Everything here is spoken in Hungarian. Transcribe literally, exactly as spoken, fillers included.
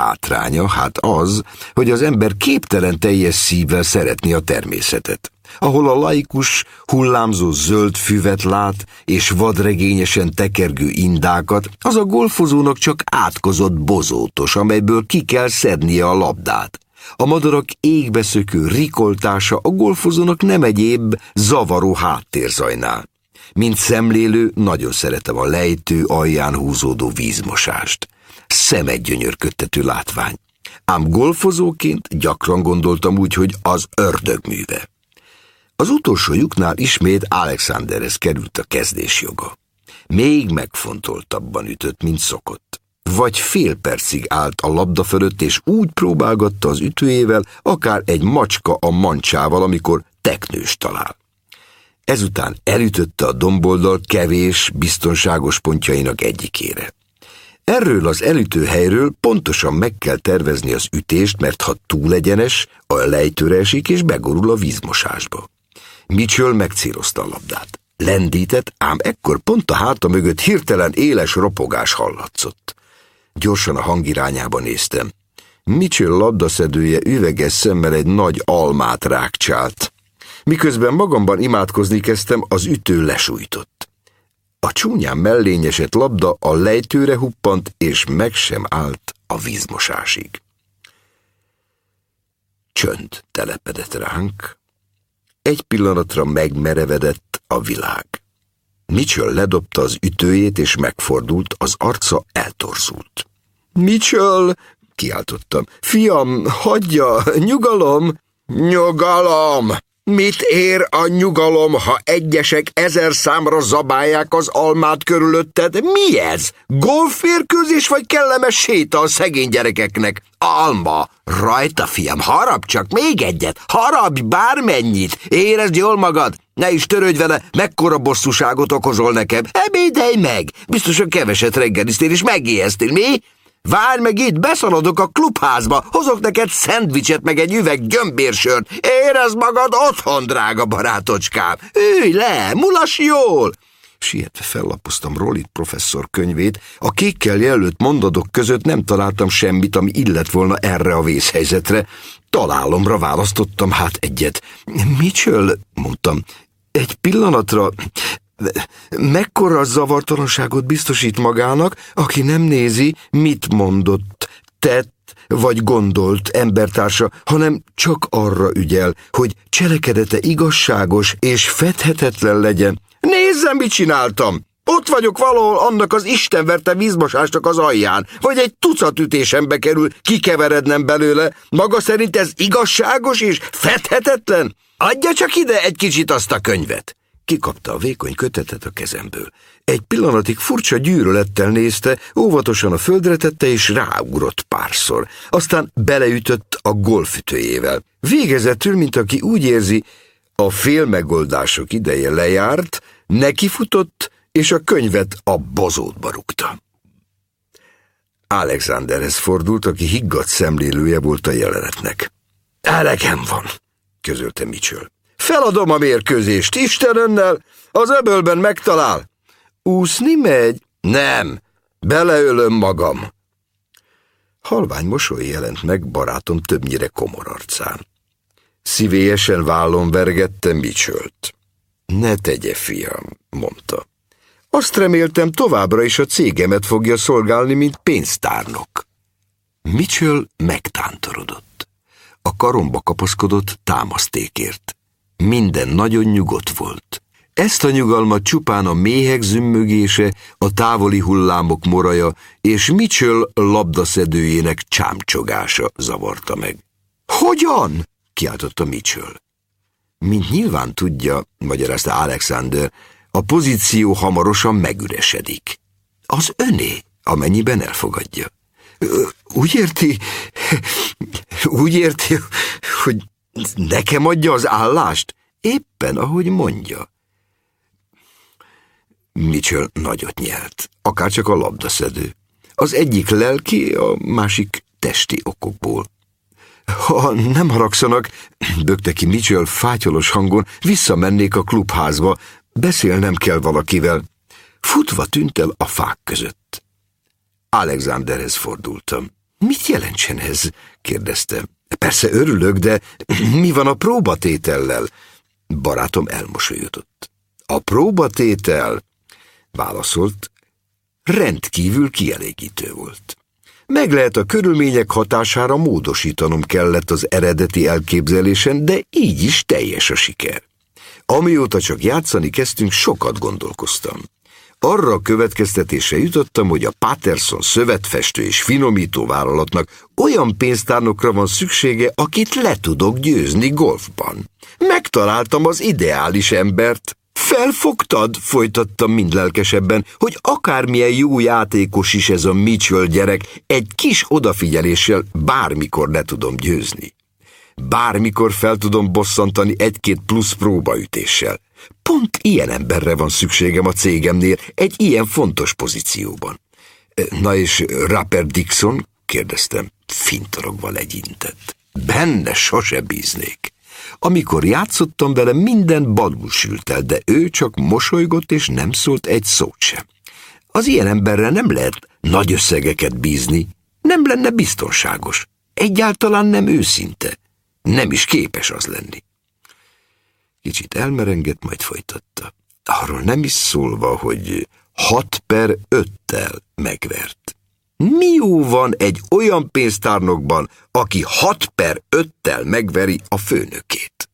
hátránya, hát az, hogy az ember képtelen teljes szívvel szeretni a természetet. Ahol a laikus hullámzó zöld füvet lát, és vadregényesen tekergő indákat, az a golfozónak csak átkozott bozótos, amelyből ki kell szednie a labdát. A madarak égbeszökő rikoltása a golfozónak nem egyéb zavaró háttérzajnál. Mint szemlélő, nagyon szeretem a lejtő alján húzódó vízmosást. Szemedgyönyörködtető látvány. Ám golfozóként gyakran gondoltam úgy, hogy az ördög műve. Az utolsó lyuknál ismét Alexanderhez került a kezdésjoga. Még megfontoltabban ütött, mint szokott. Vagy fél percig állt a labda fölött, és úgy próbálgatta az ütőjével, akár egy macska a mancsával, amikor teknős talál. Ezután elütötte a domboldal kevés, biztonságos pontjainak egyikére. Erről az elütőhelyről pontosan meg kell tervezni az ütést, mert ha túl egyenes, a lejtőre esik és begorul a vízmosásba. Mitchell megcélozta a labdát. Lendített, ám ekkor pont a háta mögött hirtelen éles ropogás hallatszott. Gyorsan a hang irányába néztem. Mitchell labdaszedője üveges szemmel egy nagy almát rákcsált. Miközben magamban imádkozni kezdtem, az ütő lesújtott. A csúnyán mellényesett labda a lejtőre huppant, és meg sem állt a vízmosásig. Csönd telepedett ránk. Egy pillanatra megmerevedett a világ. Mitchell ledobta az ütőjét, és megfordult, az arca eltorzult. Mitchell, kiáltottam. Fiam, hagyja, nyugalom! Nyugalom! Mit ér a nyugalom, ha egyesek ezer számra zabálják az almát körülötted? Mi ez? Golfmérkőzés vagy kellemes séta a szegény gyerekeknek? Alma! Rajta, fiam, harap csak még egyet, harapj bármennyit, érezd jól magad, ne is törődj vele, mekkora bosszúságot okozol nekem. Ebédelj meg, biztosan keveset reggeliztél és megijesztél, mi? Várj meg itt, beszaladok a klubházba, hozok neked szendvicset meg egy üveg gyömbérsört. Érezd magad otthon, drága barátocskám. Ülj le, mulass jól! Sietve fellapoztam Rollit professzor könyvét, a kékkel jelölt mondatok között nem találtam semmit, ami illett volna erre a vészhelyzetre. Találomra választottam hát egyet. Mitchell, mondtam, egy pillanatra... Mekkora zavartalanságot biztosít magának, aki nem nézi, mit mondott, tett vagy gondolt embertársa, hanem csak arra ügyel, hogy cselekedete igazságos és fedhetetlen legyen. Nézzem, mit csináltam! Ott vagyok valahol annak az istenverte vízmosásnak az alján, vagy egy tucat ütésembe kerül, kikeverednem belőle. Maga szerint ez igazságos és fedhetetlen? Adja csak ide egy kicsit azt a könyvet! Kikapta a vékony kötetet a kezemből. Egy pillanatig furcsa gyűlölettel nézte, óvatosan a földre tette és ráugrott párszor. Aztán beleütött a golfütőjével. Végezetül, mint aki úgy érzi, a félmegoldások ideje lejárt, nekifutott, és a könyvet a bozótba rúgta. Alexanderhez fordult, aki higgadt szemlélője volt a jelenetnek. Elegem van, közölte Mitchell. Feladom a mérkőzést, Isten önnel, az öbölben megtalál. Úszni megy? Nem, beleölöm magam. Halvány mosoly jelent meg barátom többnyire komor arcán. Szívélyesen vállon vergette Mitchellt. Ne tegye, fiam, mondta. Azt reméltem, továbbra is a cégemet fogja szolgálni, mint pénztárnok. Mitchell megtántorodott. A karomba kapaszkodott támasztékért. Minden nagyon nyugodt volt. Ezt a nyugalmat csupán a méhek zümmögése, a távoli hullámok moraja és Mitchell labdaszedőjének csámcsogása zavarta meg. Hogyan? Kiáltotta Mitchell. Mint nyilván tudja, magyarázta Alexander, a pozíció hamarosan megüresedik. Az öné, amennyiben elfogadja. Úgy érti, úgy érti, hogy nekem adja az állást? Éppen, ahogy mondja. Mitchell nagyot nyelt, akárcsak a labdaszedő. Az egyik lelki, a másik testi okokból. Ha nem haragszanak, bökte ki Mitchell fátyolos hangon, visszamennék a klubházba, beszélnem kell valakivel. Futva tűnt el a fák között. Alexanderhez fordultam. Mit jelentsen ez? Kérdezte. Persze örülök, de mi van a próbatétellel? Barátom elmosolyodott. A próbatétel, válaszolt, rendkívül kielégítő volt. Meg lehet a körülmények hatására módosítanom kellett az eredeti elképzelésen, de így is teljes a siker. Amióta csak játszani kezdtünk, sokat gondolkoztam. Arra a következtetésre jutottam, hogy a Patterson szövetfestő és finomító vállalatnak olyan pénztárnokra van szüksége, akit le tudok győzni golfban. Megtaláltam az ideális embert. Felfogtad, folytattam mind lelkesebben, hogy akármilyen jó játékos is ez a Mitchell gyerek, egy kis odafigyeléssel bármikor le tudom győzni. Bármikor fel tudom bosszantani egy-két plusz próbaütéssel. Pont ilyen emberre van szükségem a cégemnél, egy ilyen fontos pozícióban. Na és Rupert Dixon? Kérdeztem. Fintorogva legyintett. Benne sose bíznék. Amikor játszottam vele, minden balul sült el, de ő csak mosolygott és nem szólt egy szót sem. Az ilyen emberre nem lehet nagy összegeket bízni, nem lenne biztonságos. Egyáltalán nem őszinte. Nem is képes az lenni. Kicsit elmerengett, majd folytatta. Arról nem is szólva, hogy hat per öttel megvert. Mi jó van egy olyan pénztárnokban, aki hat per öttel megveri a főnökét?